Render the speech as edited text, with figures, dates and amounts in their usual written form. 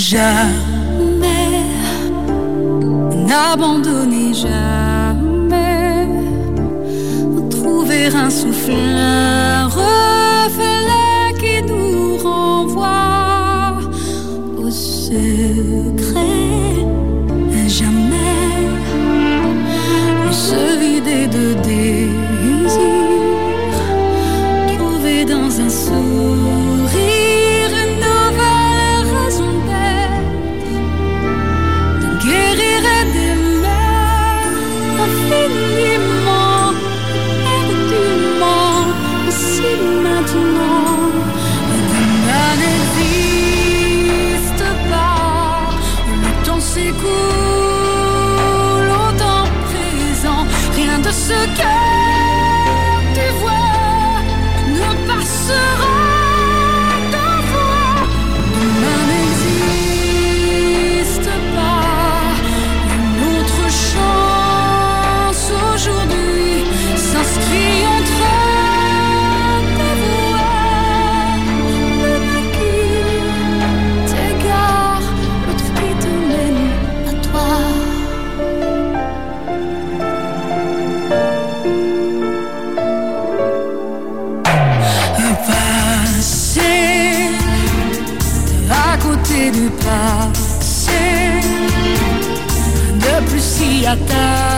Jamais n'abandonner, jamais trouver un souffle, un reflet qui nous renvoie au secret. Jamais se vider de désir, trouver dans un sourire une nouvelle raison d'être, de guérir et d'aimer infiniment, éperdument, ici maintenant. Et demain n'existe pas, le temps s'écoule au temps présent, rien de ce que tu vois ne passera ta voix. Demain n'existe pas, une autre chance aujourd'hui s'inscrit entre tes voix. L'un qui t'égare, l'autre qui te mène à toi. Passer à côté du passé, ne plus s'y attacher.